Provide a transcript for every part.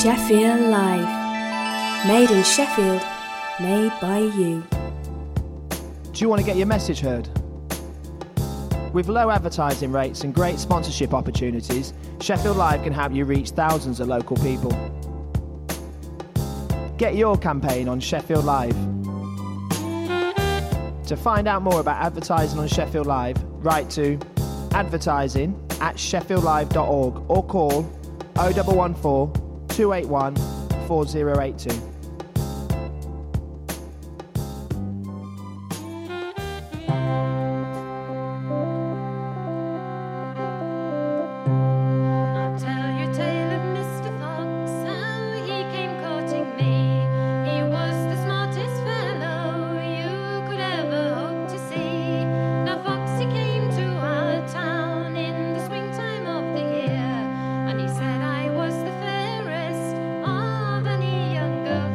Sheffield Live. Made in Sheffield, made by you. Do you want to get your message heard? With low advertising rates and great sponsorship opportunities, Sheffield Live can help you reach thousands of local people. Get your campaign on Sheffield Live. To find out more about advertising on Sheffield Live, write to advertising@sheffieldlive.org or call 0114 281 4082. And he said I was the fairest of any young girl.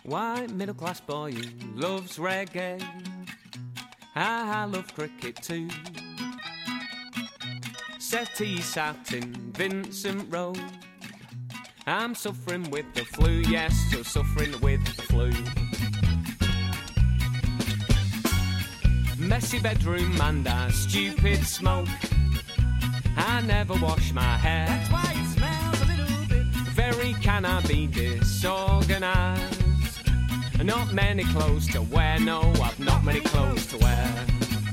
white middle-class boy who loves reggae. I love cricket too. Settee sat in Vincent Road. I'm suffering with the flu, yes, so suffering with the flu. Messy bedroom and a stupid smoke. I never wash my hair. That's why it smells a little bit. Very can I be disorganised. Not many clothes to wear, no, I've not many clothes to wear.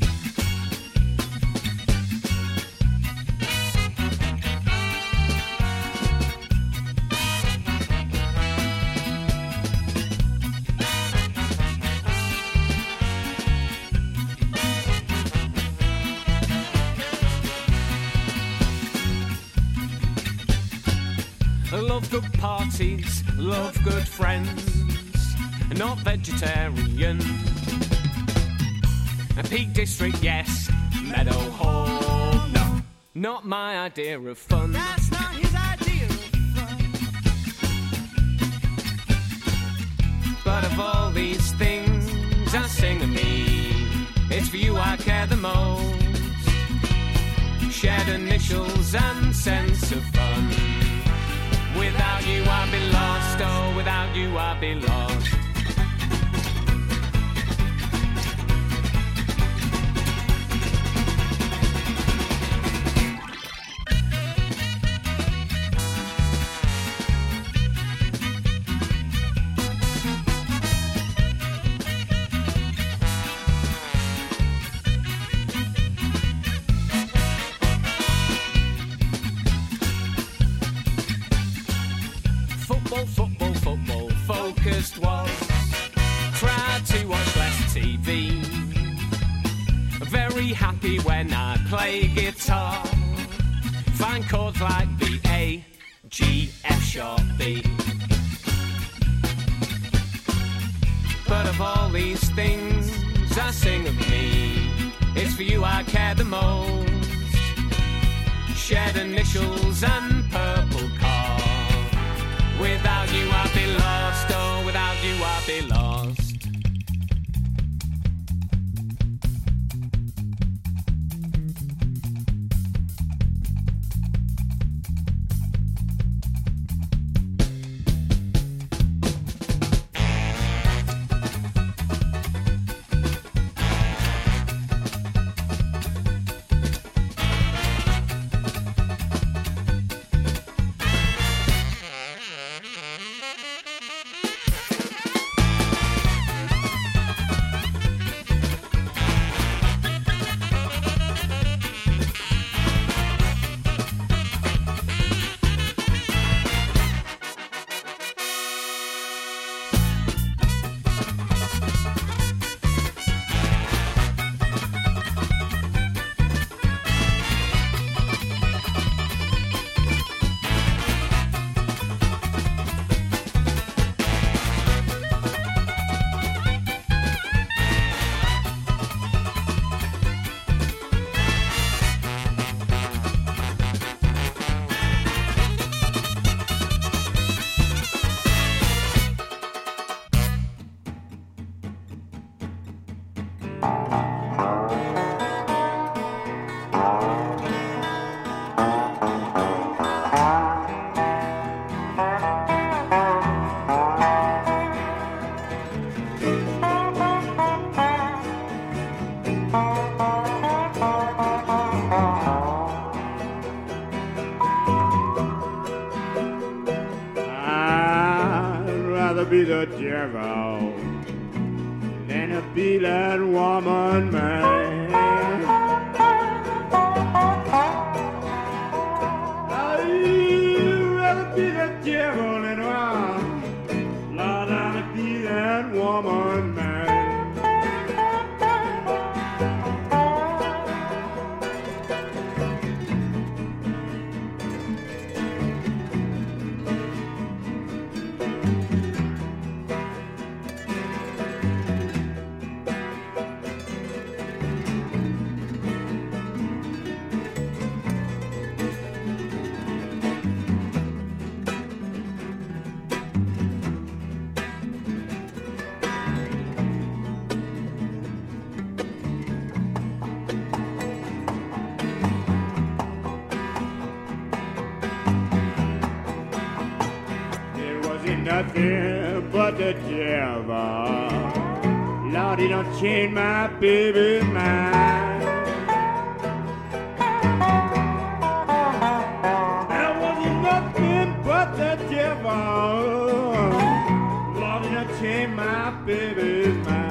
Love good parties, love good friends, not vegetarian. A Peak District, yes, Meadow Hall, no, not my idea of fun. That's not his idea of fun. But of all these things I sing of me, it's for you I care the most. Shared initials and sense of fun. Without you I'd be lost, oh, without you I'd be lost. Football, focused was. Tried to watch less TV. Very happy when I play guitar. Find chords like B, A, G, F sharp, B. But of all these things I sing of me, it's for you I care the most. Shared initials and purple car. Without you I'd be lost, oh, without you I'd be lost. Be the devil than to be that woman, man. I'd rather be the devil than to be that woman, man. nothing but the devil. Lord, he don't change my baby's mind. There wasn't nothing but the devil. Lord, he don't change my baby's mind.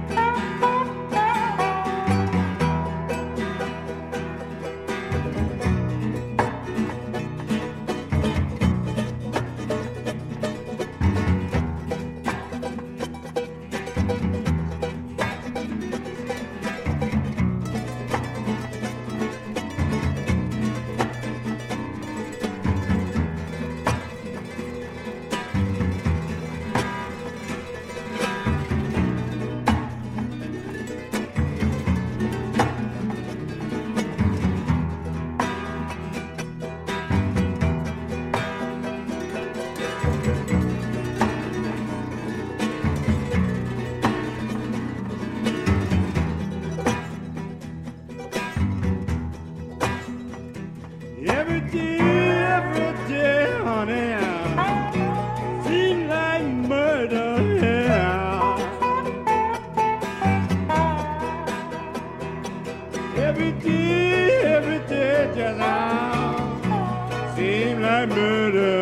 Every day, honey, seems like murder, yeah. Every day, just seems like murder,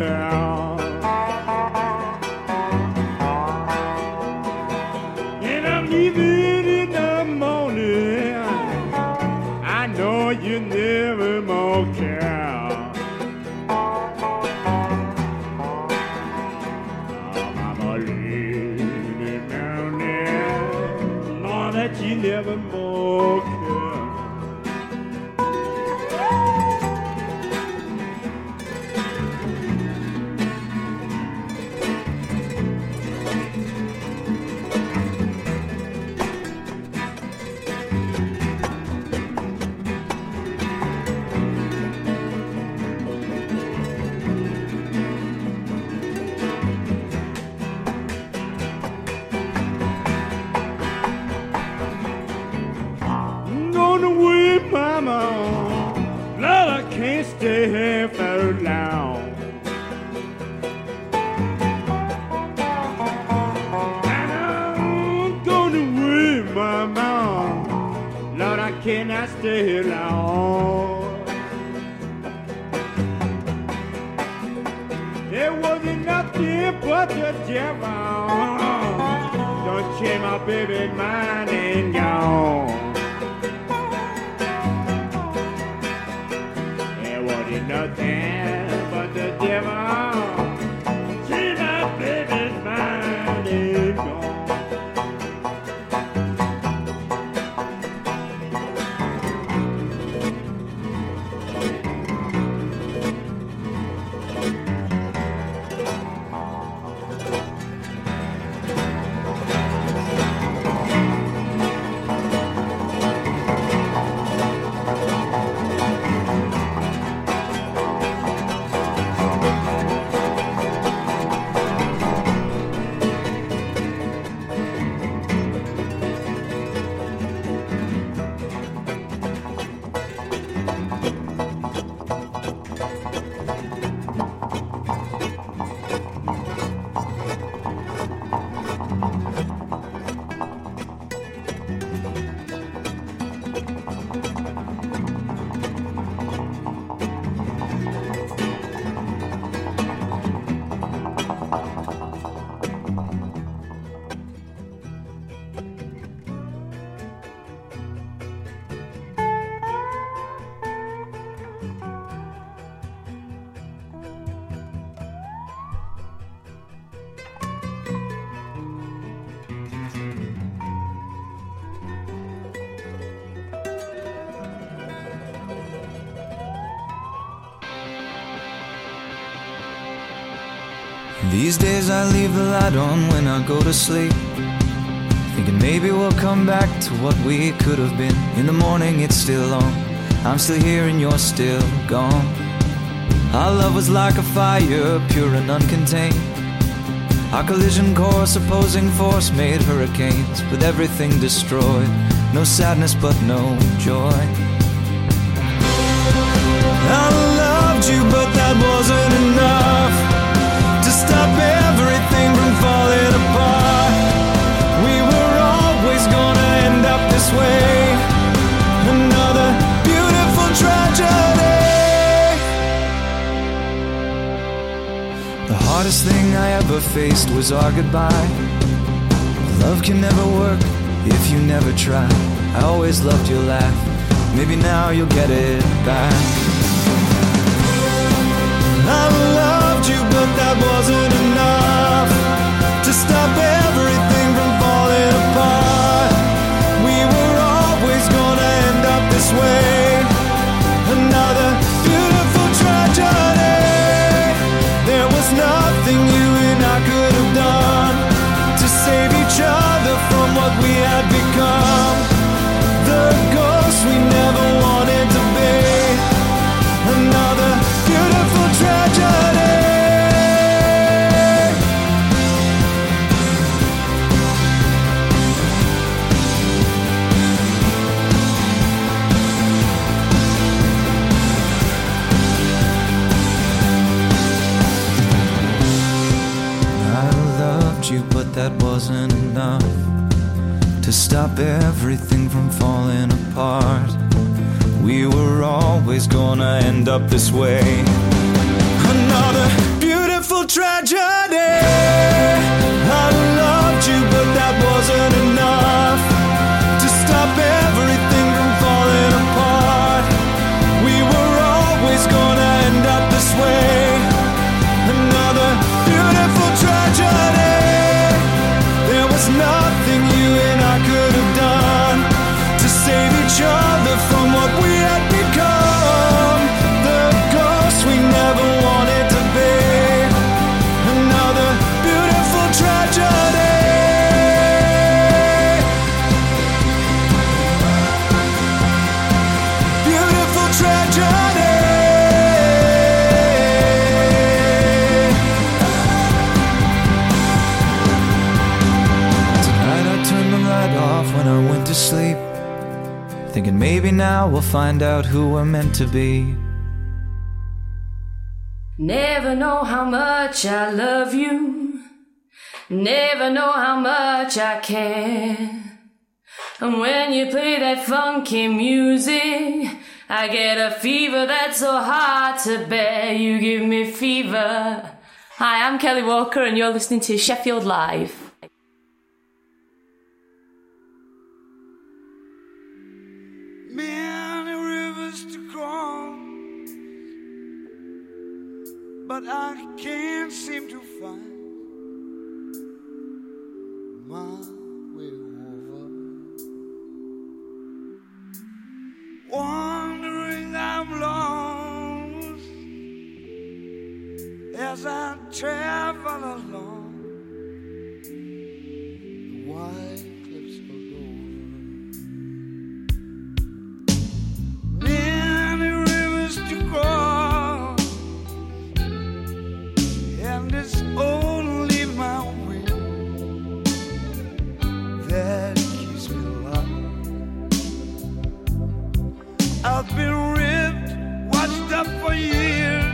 yeah. And I'm leaving in the morning. I know you never more care. That you never more care. Mama, Lord, I can't stay here for long. And I'm gonna wait, Mama, Lord, I cannot stay here long. There wasn't nothing but the devil. Don't change my baby's mind and gone. Nothing but the devil. See my baby's mind is gone. These days I leave the light on when I go to sleep, thinking maybe we'll come back to what we could have been. In the morning it's still on, I'm still here and you're still gone. Our love was like a fire, pure and uncontained. Our collision course, opposing force made hurricanes, with everything destroyed. No sadness but no joy. I loved you, but that wasn't enough to stop it. hardest thing I ever faced was our goodbye. Love can never work if you never try. I always loved your laugh. Maybe now you'll get it back. I loved you, but that wasn't enough to stop everything from falling apart. We were always gonna end up this way. Another beautiful tragedy. There was nothing you and I could have done to save each other from what we had become. The ghost we never wanted to be. Another beautiful tragedy. You, but that wasn't enough to stop everything from falling apart. We were always gonna end up this way. Another beautiful tragedy. I loved you, but that wasn't enough to stop everything from falling apart. We were always gonna end up this way. Another beautiful tragedy. Nothing you and I could have done to save each other from what we had become. The ghost we never wanted to be. Another beautiful tragedy. Beautiful tragedy. When I went to sleep, thinking maybe now we'll find out who we're meant to be. Never know how much I love you. Never know how much I care. And when you play that funky music, I get a fever that's so hard to bear. You give me fever. Hi, I'm Kelly Walker and you're listening to Sheffield Live. Many rivers to cross, but I can't seem to find my way over. Wandering I'm lost as I travel along the wide cliffs of Dover. Many rivers to cross, and it's only my will that keeps me alive. I've been ripped, watched up for years,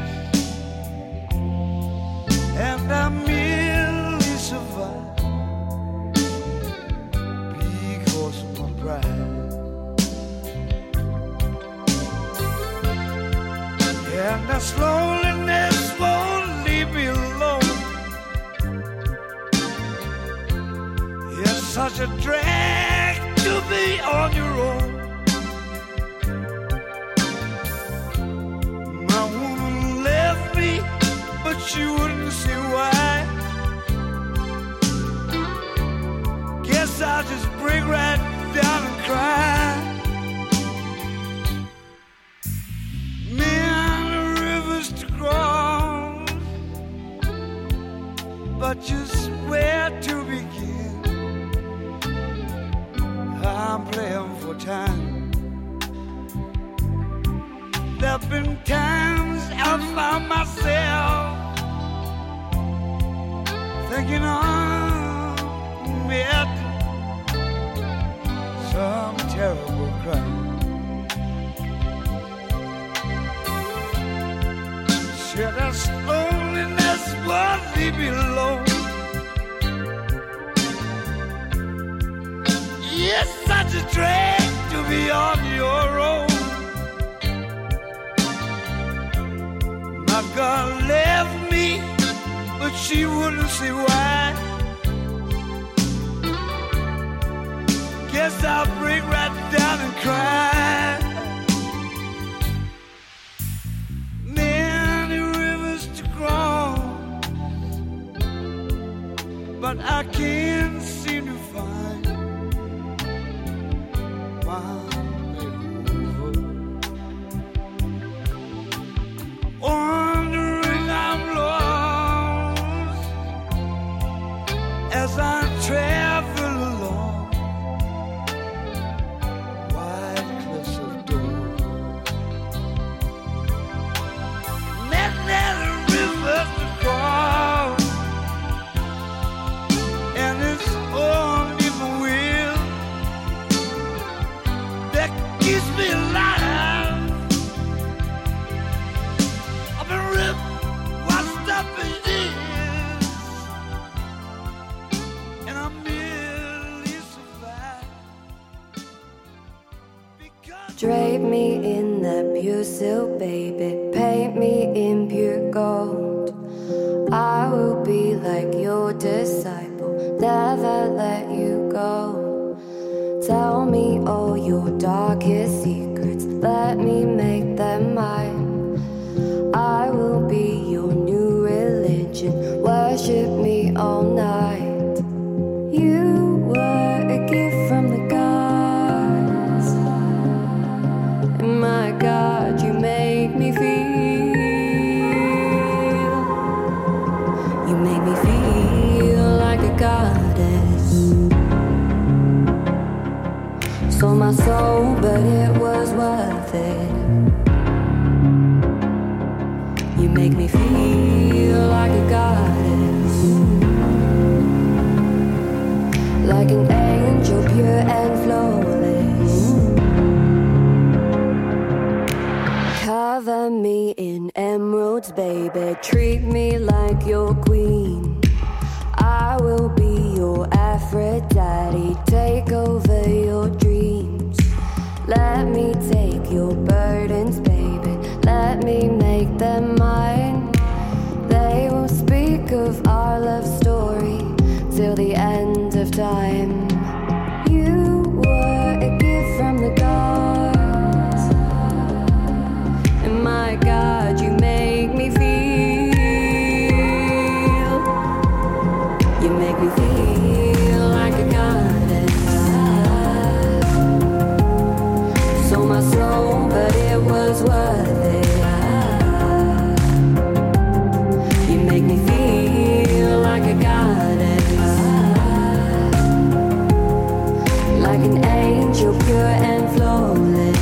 and I merely survive because of my pride. And this loneliness won't leave me alone. It's such a drag to be on your own. My woman left me, but she wouldn't see why. Guess I'll just break right down and cry. But just where to begin? I'm playing for time. There've been times I found myself thinking I'm met some terrible crime. Sure, that's loneliness won't leave me alone. It's such a drag to be on your own. My girl left me, but but she wouldn't say why. Guess I'll break right down and cry. Many rivers to cross, but I can't seem to find my way over. Wondering I'm lost as I travel along wide cliffs of dawn. Many rivers to cross, and it's only my will that keeps me alive. I've been ripped washed up in years, and I merely survive because Drape me in that pure silk, baby. Paint me in pure gold. I will be like your disciple, never let you go. Tell me all your darkest secrets, let me make them mine. I will be your new religion, worship me all night. You were a gift from the gods, and my God, you make me feel. You make me feel like a goddess. Sold my soul, but it was worth it. You make me feel like a goddess, like an angel, pure and flawless. Cover me in emeralds, baby. Treat me like your queen. I will be your Aphrodite. Take over your dreams. Let me take your burdens, baby. Let me make them mine. They will speak of our love story till the end of time. You were a gift from the gods, and my God, you make me feel. You make me feel like a goddess. Sold my soul, but it was worth it. You make me feel like a goddess, like an angel, pure and flawless.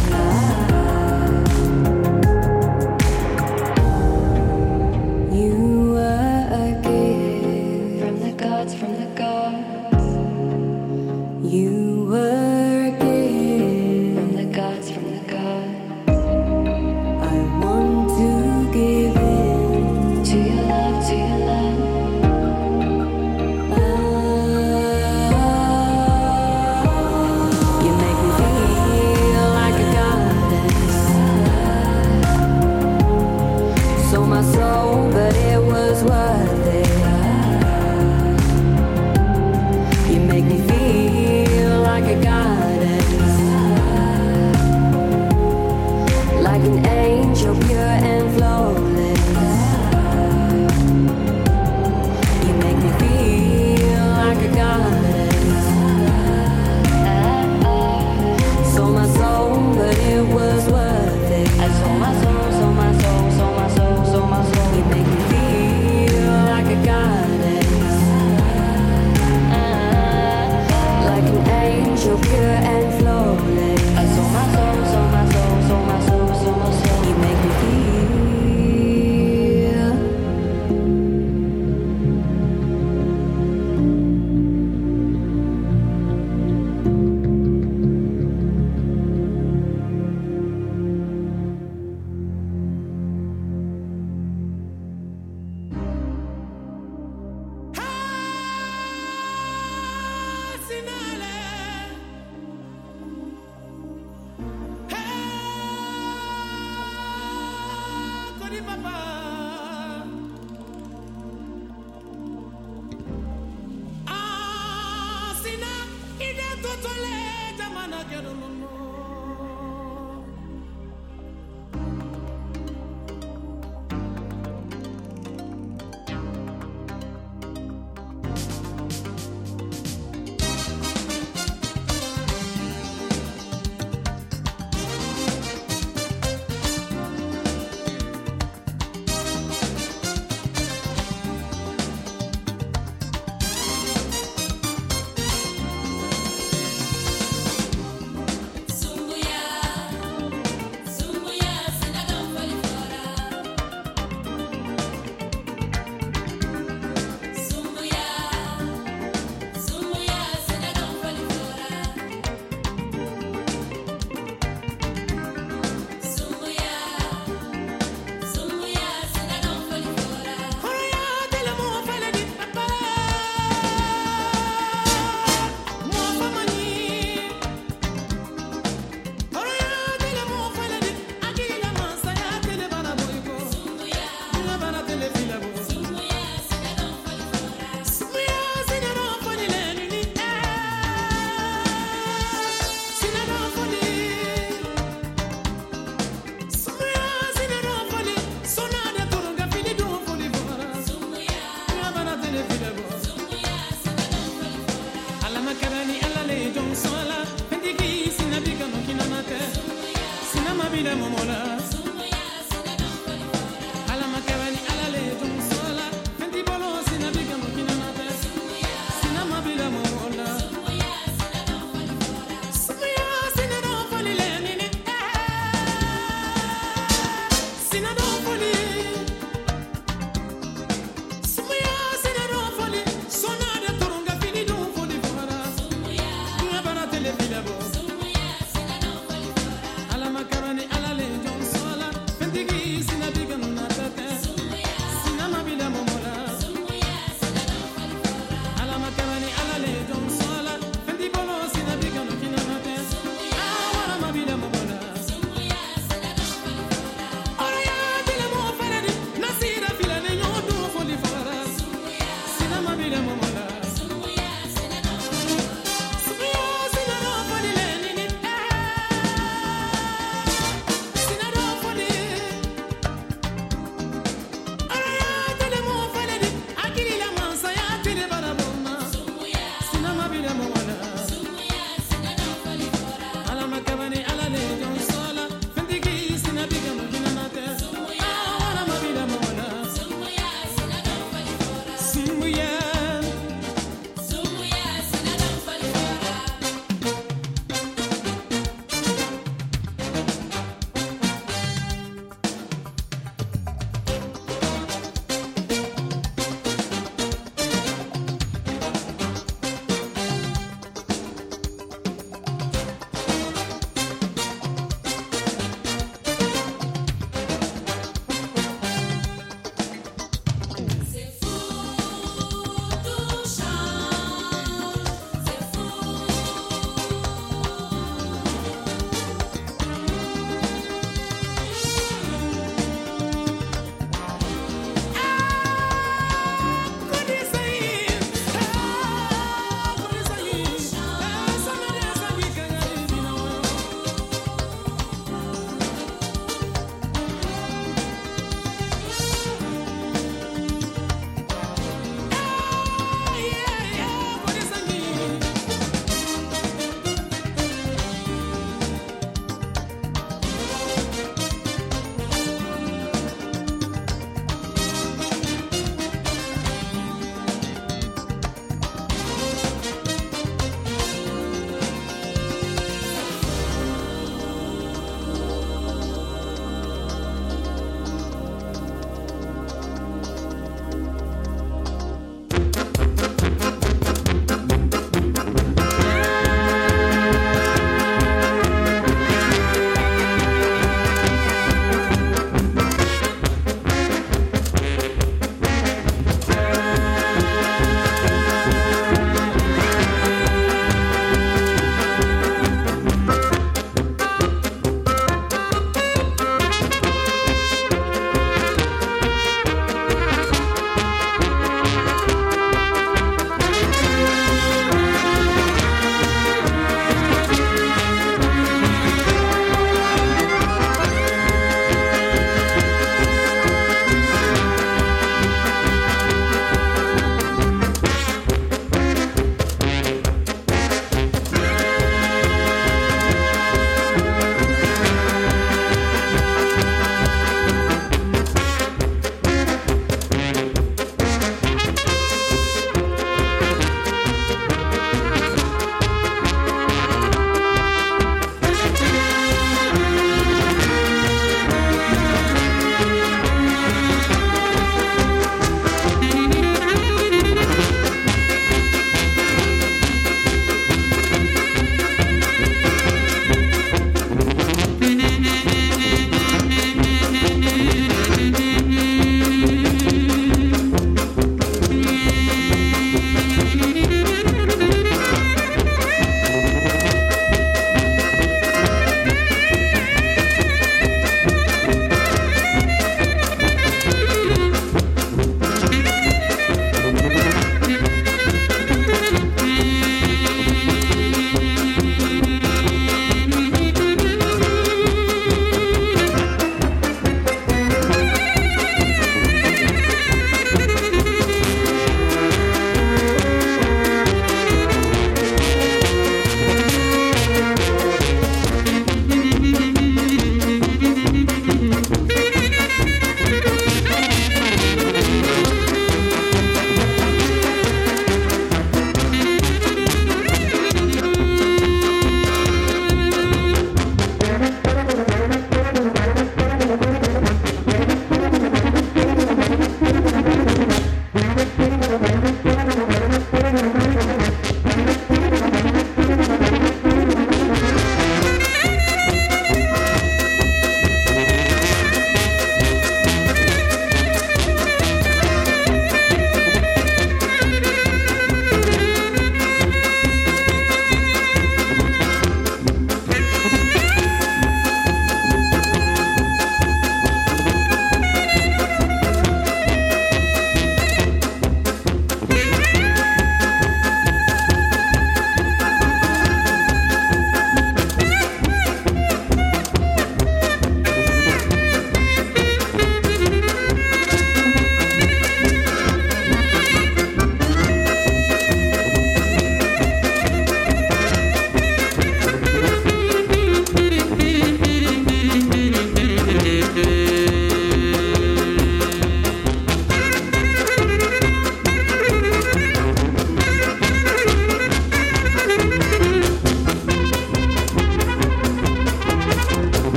You were a gift from the gods, from the gods. You were a gift from the gods, from the gods. I want to give in to your love, to your love. You make me feel like a goddess. Sold my soul, but it was worth it. You make me feel like a goddess, like an angel, pure and flawless. You make me feel like a goddess. Sold my soul, but it was worth it. I sold my soul, sold my soul, sold my soul, sold my soul. You make me feel like a goddess, like an angel, pure and flawless. I sold my soul, sold my soul, sold my soul, sold my soul. You make me feel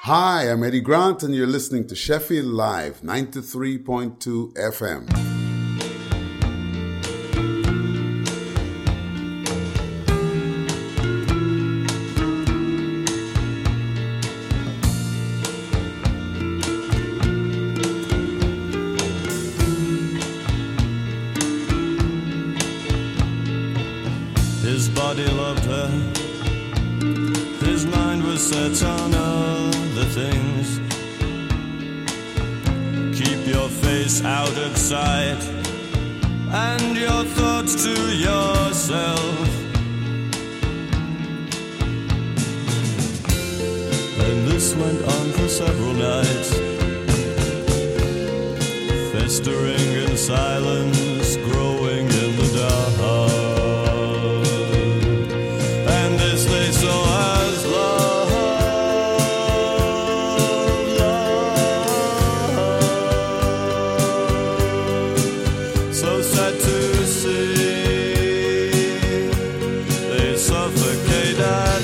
Hi, I'm Eddie Grant, and you're listening to Sheffield Live, 93.2 FM. His body loved her, his mind was set on other things. Keep your face out of sight and your thoughts to yourself. And this went on for several nights, festering in silence, growing in the dark. They saw as love, love. So sad to see, they suffocate at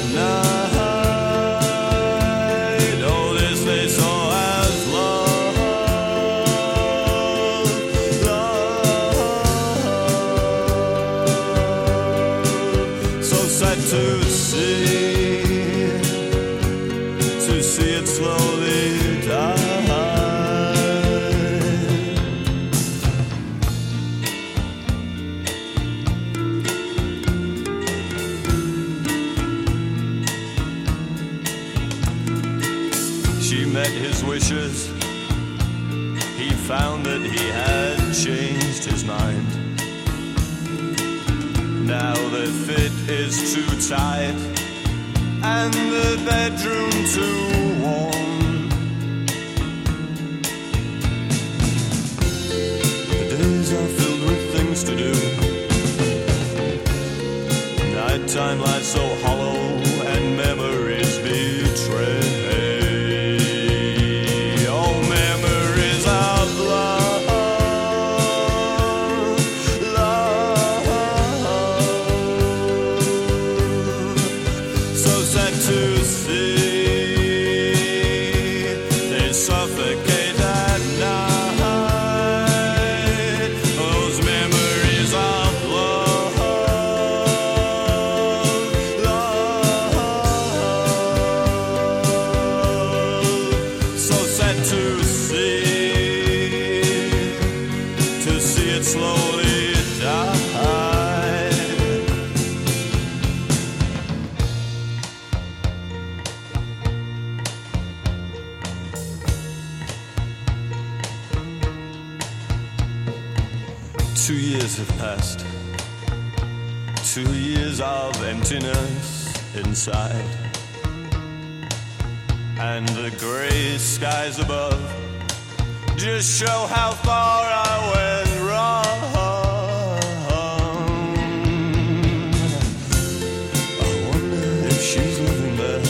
night. Oh, this they saw as love, love. So sad to see it slowly die. She met his wishes. He found that he had changed his mind. Now the fit is too tight and the bedroom too warm. The days are filled with things to do. Nighttime lies so hollow and memories betray. Oh, memories of love, love. So sad to see, they suffocate at night. Those memories of love, love. So sad to see it slowly die. 2 years have passed, 2 years of emptiness inside, and the grey skies above just show how far I went wrong. I wonder if she's living there,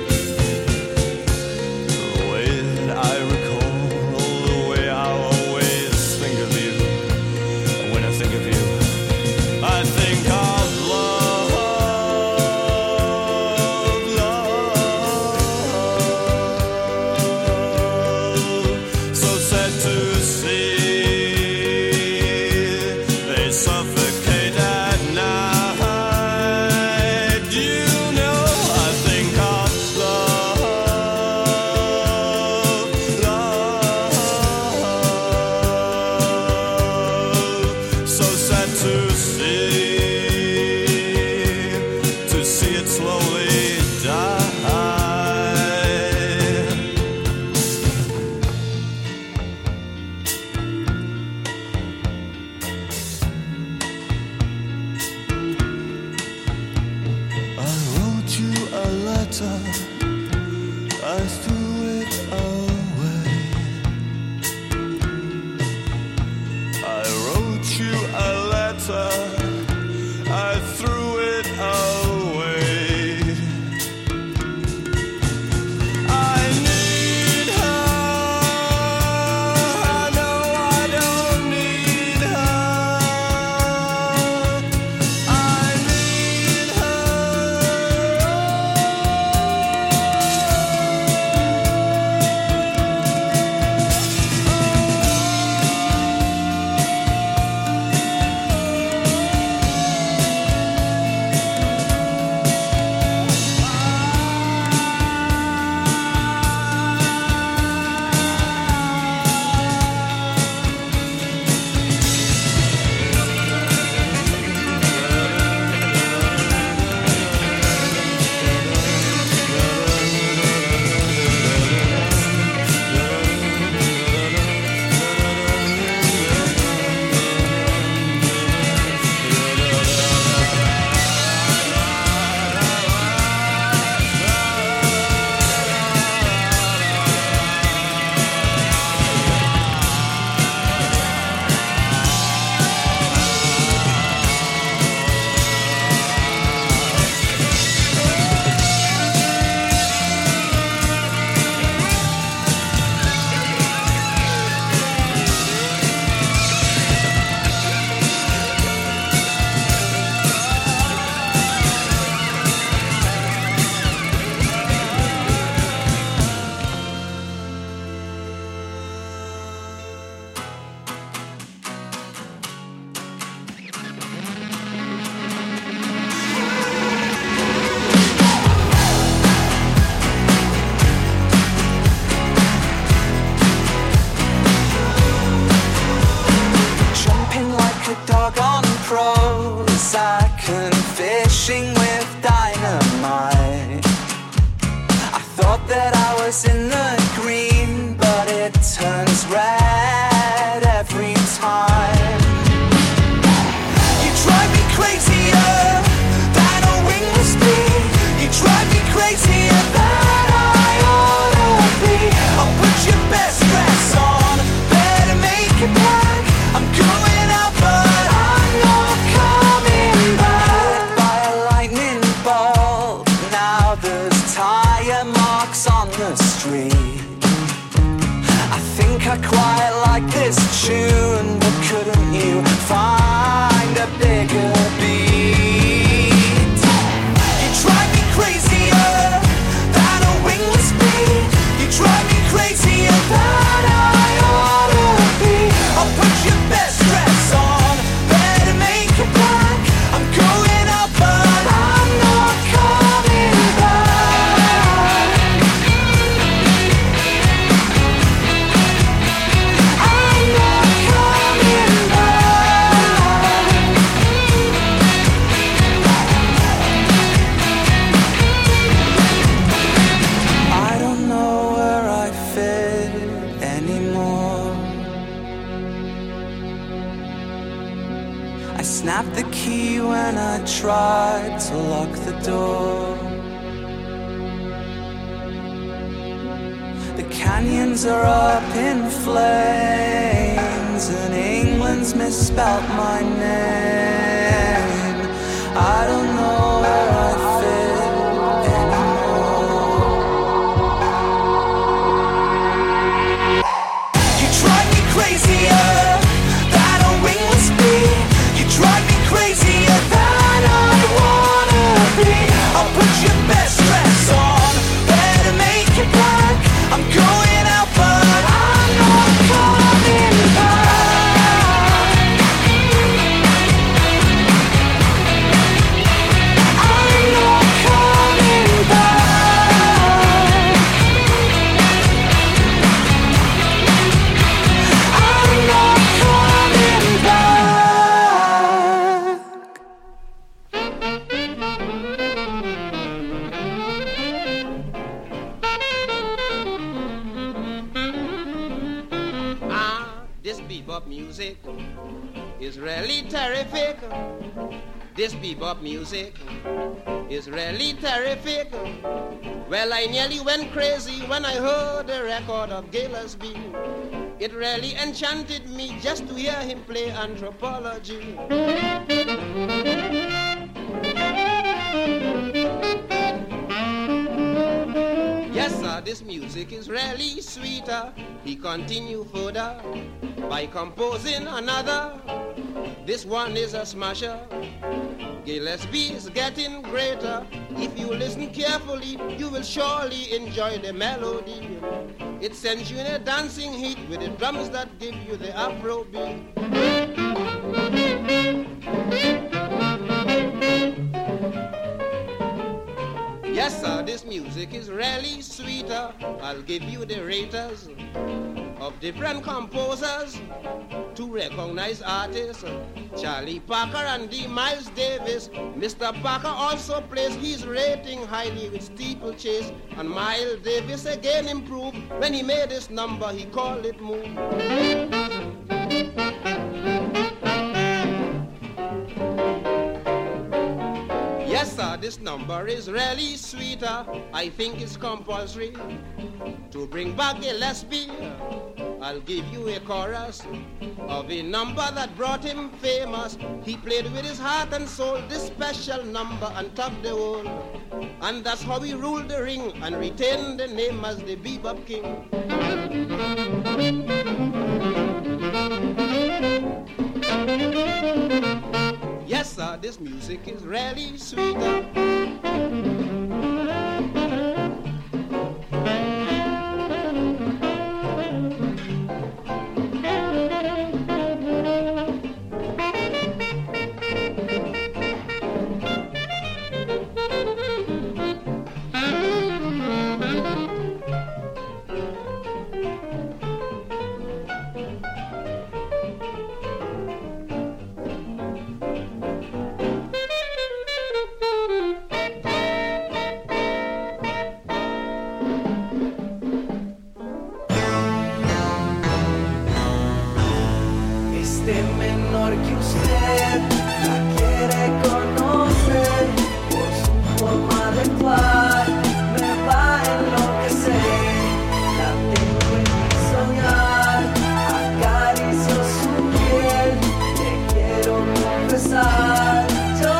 the way that I recall, the way I always think of you. When I think of you, I think of love, love. So sad to see, they suffocate at night. You know, I think of love, love. So sad to see it slowly die. I wrote you a letter, I threw it away. I wrote you a letter, I threw it away. I need her, I know I don't need her. I need her. flowers in the green, but it turns red every time. You drive me crazier than a wingless bee. You drive me crazier than I ought to be. I'll put your best dress on, better make it black. I'm going out, but I'm not coming back. By a lightning bolt, now there's tire marks on the street. I think I quite like this tune, but couldn't you find a bigger beat? You drive me crazier than a wingless bee. You drive me crazier than I ought to be. I'll put your best dress on, better make it black. I'm going out, but I'm not coming back. I'm not coming back. I don't know where I fit anymore. I snapped the key when I tried to lock the door. The canyons are up in flames, and England's misspelt my name. I don't know where I fit anymore. You drive me crazier than a wingless bee. You drive me crazier than I wanna be. I'll put your best dress on, better make it black. I'm going out, but I'm not coming back. I'm not coming back. I'm not coming back. This bebop music is really terrific. This bebop music is really terrific. Well, I nearly went crazy when I heard the record of Gillespie. It really enchanted me just to hear him play anthropology. Yes, sir, this music is really sweeter. He continue further by composing another. This one is a smasher. Gillespie is getting greater. If you listen carefully, you will surely enjoy the melody. It sends you in a dancing heat with the drums that give you the Afro beat. Yes, sir, this music is really sweeter. I'll give you the raters of different composers to recognize artists. Charlie Parker and D. Miles Davis. Mr. Parker also plays his rating highly with Steeplechase. And Miles Davis again improved when he made this number, he called it Move. Yes, sir, this number is really sweeter. I think it's compulsory to bring back Gillespie. I'll give you a chorus of a number that brought him famous. He played with his heart and soul this special number and topped the world. And that's how he ruled the ring and retained the name as the Bebop King. Yes, sir, this music is really sweeter. mayor que usted. La quiere conocer por su forma de actuar. Me va a enloquecer. La tengo en mi soñar. Acaricio su piel. Le quiero confesar. Yo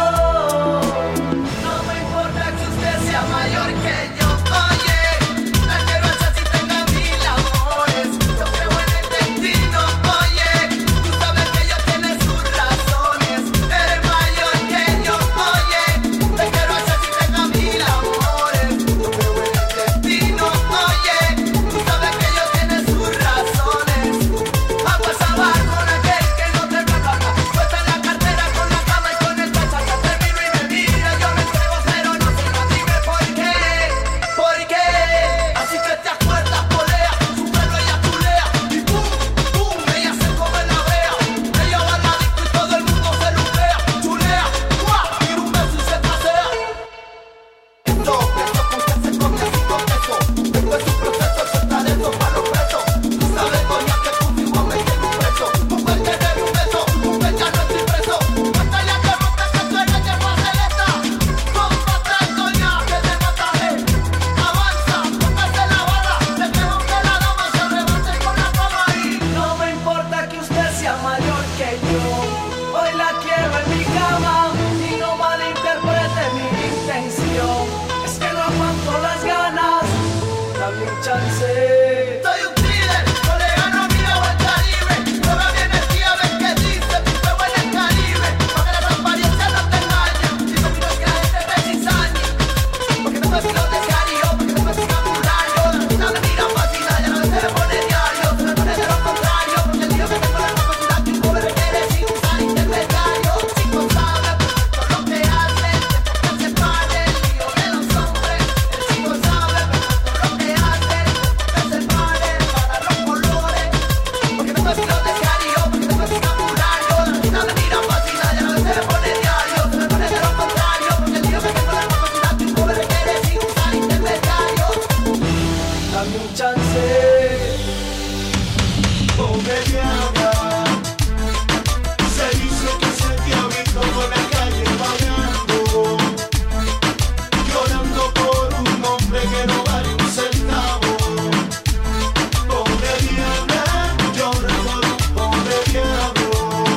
no me importa que usted sea mayor que yo. Oye, la quiero hacer si tenga mil amores. Yo creo en el destino. Oye, tú sabes que ella tiene sus razones. Eres mayor que yo. Oye, te quiero hacer si tenga mil amores. Yo creo en el destino. Oye, tú sabes que ella tiene sus razones. Aguas abajo con aquel que no te paga. Suelta la cartera con la cama y con el cachaca. Termino y me mira, yo me entrego, pero no sé más. Dime por qué. ¿Por qué? Así que te acuerdas, polea. Su pelo ella chulea. Y pum, pum, ella se come la brea. Ella va a la disco y todo el mundo se lupea. Chulea, ¡guau! Tira un beso y se pasea. Esto con que se come así con queso. Después su proceso, eso está lento para los presos. Tú sabes, doña, que conmigo me tiene un preso. Mujer que debe un beso, mujer ya no estoy preso. Cuéntale a que rompe que tú eres de Marceleta. Compa atrás, doña, que te mataré. Avanza, póngase la bala. Dejemos que la dama se levante con la cama y no me importa que usted sea mayor que yo. Hoy la quiero en mi cama y no malinterprete mi intención. Es que no aguanto las ganas. Dame un chance. Soy un líder, no le gano a Mira o al Caribe. Prueba mi energía, ves que dice mi fuego en el Caribe. Pa' que las apariencias no te engañen. Dice mi no es que la gente te cizañe. Porque no me filo de diario, porque no me siga burlando. La rutina me mira fácil, ya no se me pone diario. Se me pone de lo contrario, porque el día que tengo la capacidad que un joven requiere sin usar intermediario. Chico sabe perfecto lo que hace, que se pare el lío de los hombres. El chico sabe perfecto lo que hace, que se pare para los colores. Porque no me filo de diario, porque no me siga burlando. La rutina me mira fácil, ya no se me pone diario. Se me pone de lo contrario, porque el día que tengo la capacidad que un joven requiere sin usar intermediario. Dame un chance. Pobre diabla, se dice que se te ha visto por la calle vagando, llorando por un hombre que no vale un centavo. Pobre diabla, llora por un pobre diablo,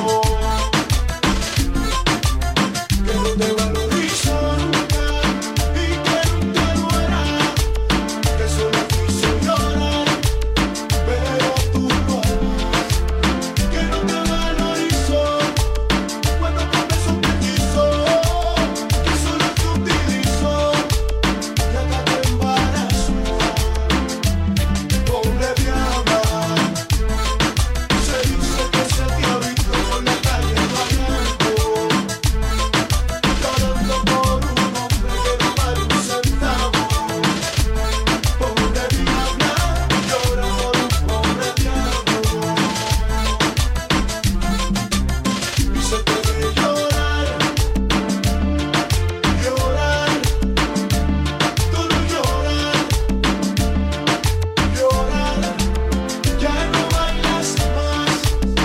que no te valoriza nunca y que no te muera, que solo quiso llorar, pero tú lo harás, que no te valorizó cuando con eso te quiso, que solo te utilizó y acá te embarazó. Pobre diabla, se dice que se te ha visto por la calle vagando, llorando por un hombre que no vale un centavo. Pobre diabla, llora por un pobre diablo. Y se puede llorar, llorar, todo llorar, llorar, ya no bailas más,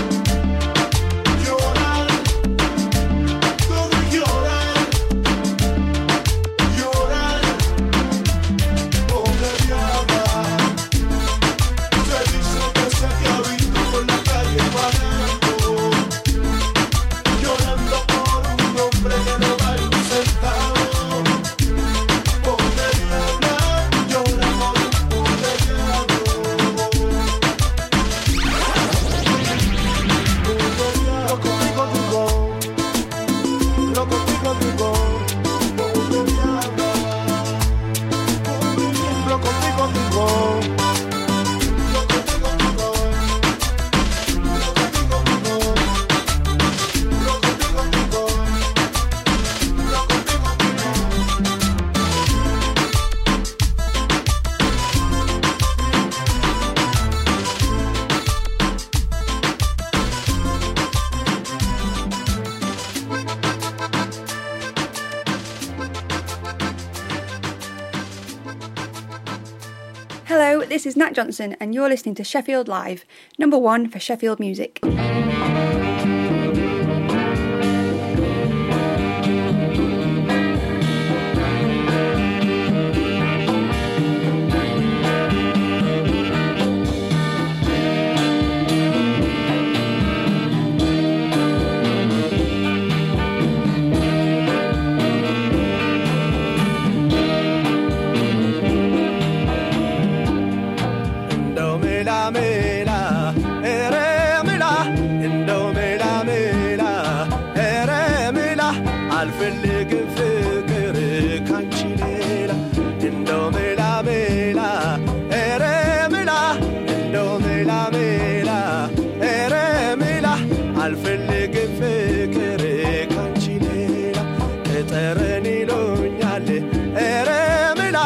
llorar, todo llorar, llorar. Pobre diabla, se dice que se te ha visto por la calle vagando, llorando por un hombre que no vale un centavo. Pobre diabla, llora por un pobre diablo. Loco, digo, loco, digo, pobre diabla, loco, digo, Hello, this is Nat Johnson and you're listening to Sheffield Live, number one for Sheffield music.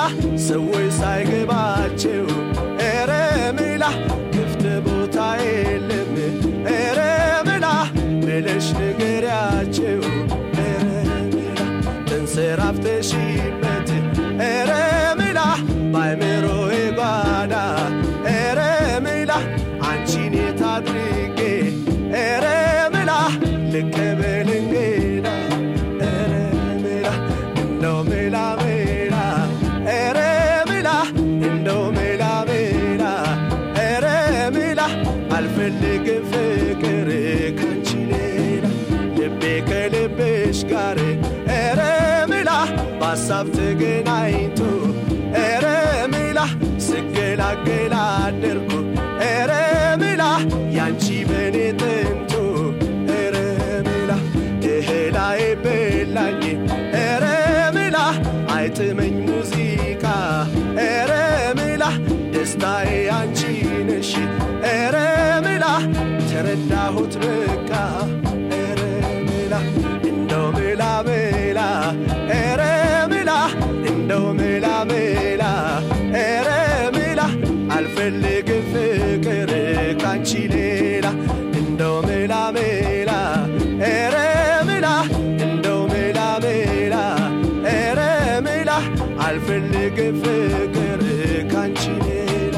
ሰዎች ሳይገባቸው ኧረ ምላ ክፍት ቦታ የለም ኧረ ምላ ብለሽ ንገሪያቸው ኧረ ምላ ተንሰራፍተሽበት ኧረ ምላ ባይምሮዬ ጓዳ ኧረ ምላ አንቺን የት አድርጌ ኧረ ምላ ልቀበል እንግዳ ኧረ ምላ እንደው ምላ ምላ ኧረ ምላ እንደው ምላ ምላ ኧረ ምላ አልፈልግም ፍቅር ካንቺ ሌላ ልቤ ከልብሽ ጋር ኧረ ምላ በሀሳብ ተገናኝቶ ኧረ ምላ ስገላገላ አደርኩ ኧረ ምላ ያንቺ በኔ ጥንቱ ኧረ ምላ እህላይ በላኝ ኧረ ምላ አይጥመኝ ሙዚቃ ኧረ ምላ ደስታዬ አንቺ ነሽ ኧረ ምላ ተረዳሁት በቃ ኧረ ምላ እንደው ምላ ምላ ኧረ ምላ እንደው ምላ ምላ ኧረ ምላ አልፈልግም ፍቅር ካንቺ ሌላ እንደው ምላ ምላ ኧረ ምላ እንደው ምላ ምላ ኧረ ምላ አልፈልግም ፍቅር ካንቺ ሌላ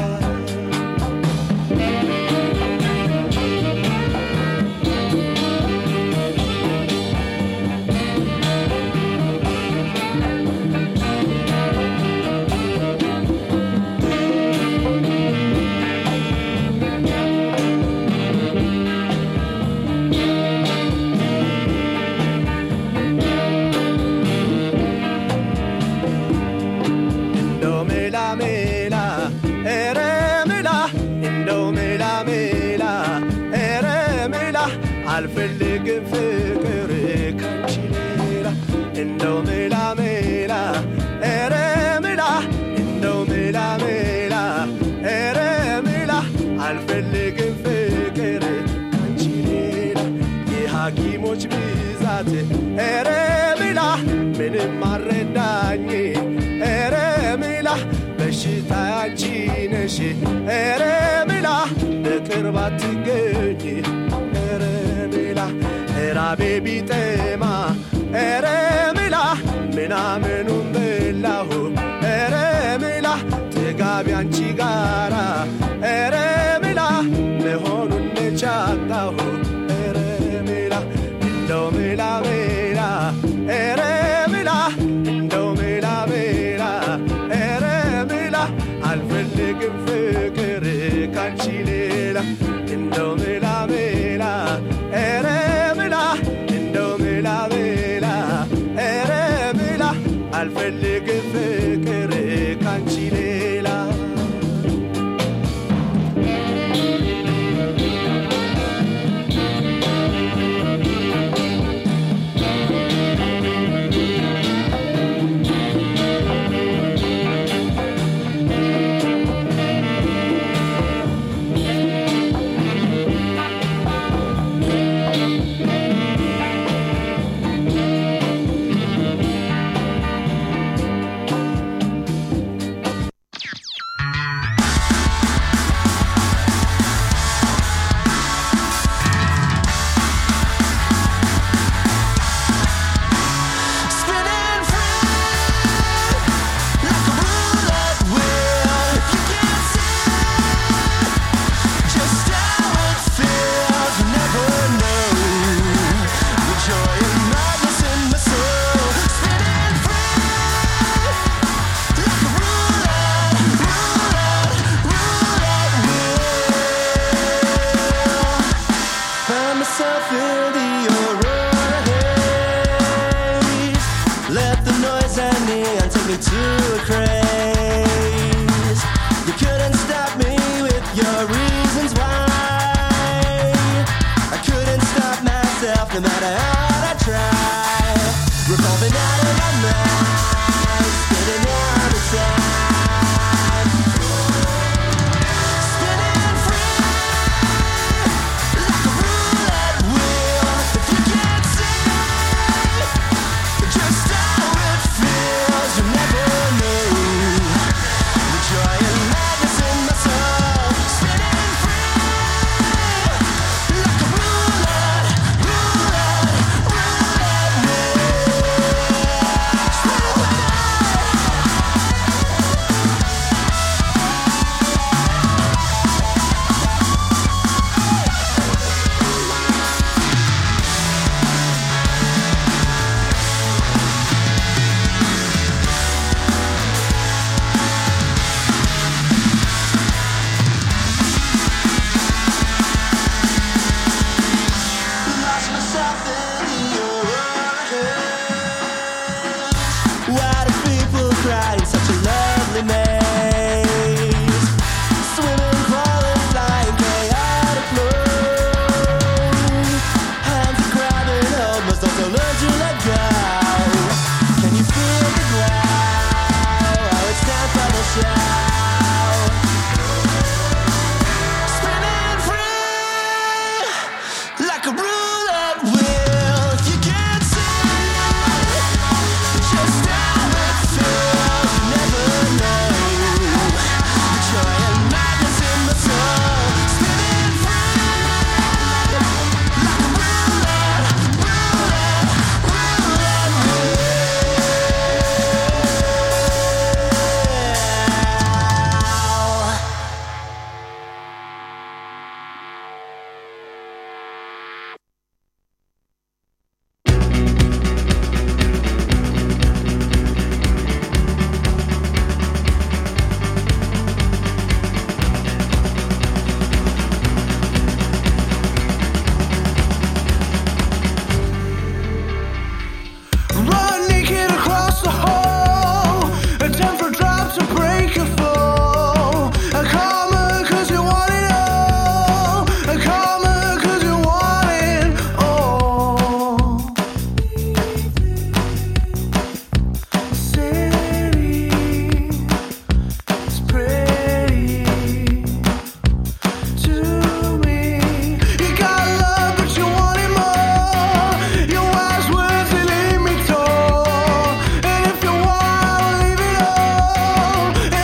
አልፈልግም ፍቅር ካንቺ ሌላ እንደው ምላ ምላ ኧረ ምላ እንደው ምላ ምላ ኧረ ምላ አልፈልግም ፍቅር ካንቺ ሌላ የሐኪሞች ብዛት ኧረ ምላ ምንም አረዳኝ ኧረ ምላ በሽታ አንቺ ነሽ ኧረ ምላ በቅርብ አትገኝ ኧረ ምላ ራቤ ቢጠማ ኧረ ምላ ምናምኑን በላሁ ኧረ ምላ ጥጋቢ አንቺ ጋራ ኧረ ምላ መሆኑን ነቻጣሁ ኧረ ምላ እንደው ምላ ምላ ኧረ ምላ እንደው ምላ ምላ ኧረ ምላ አልፈልግም ፍቅር ካንቺ ሌላ እንደው ምላ ምላ ኧረ ምላ እንደው ምላ ምላ ኧረ ምላ አልፈልግም ፍቅር ካንቺ ሌላ To a crane